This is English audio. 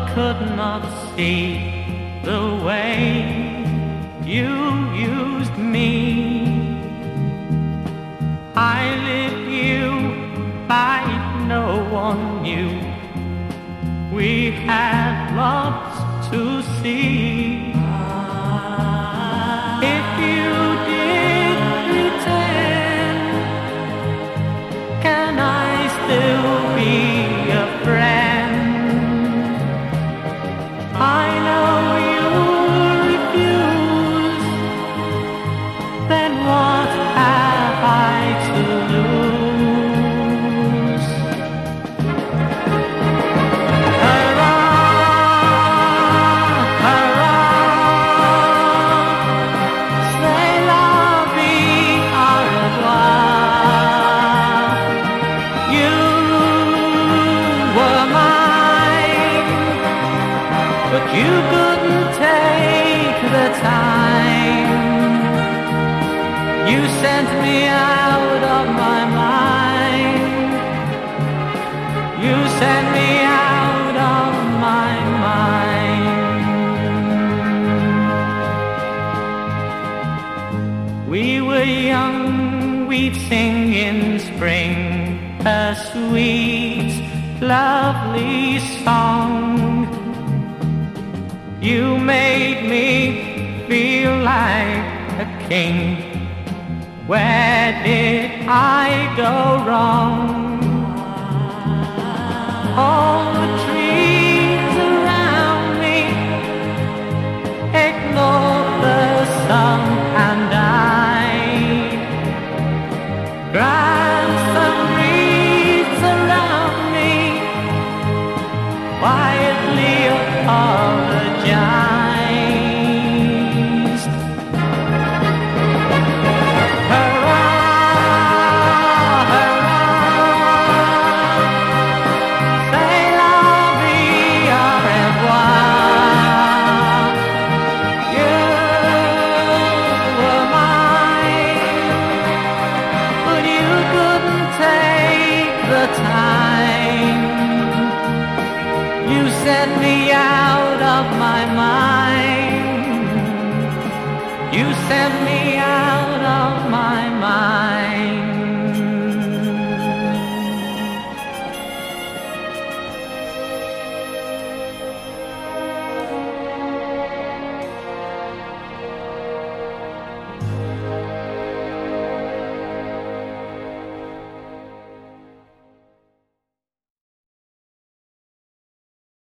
could not see the way you used me. I lived you like no one knew. We had lots to see. If you did pretend, can I still be a friend? I know you'll refuse. Then what have I to lose? Hurrah, hurrah, c'est la vie, au revoir. You were mine, but you couldn't take the time. You sent me out of my mind. You sent me out of my mind. We were young, we'd sing in spring a sweet, lovely song. You made me feel like a king. Where did I go wrong? All the trees around me ignore the sun, and I grant some breeze around me, quietly apologized. Hurrah, hurrah, c'est la vie, au revoir. You were mine, but you couldn't take the time. You sent me out of my mind. You sent me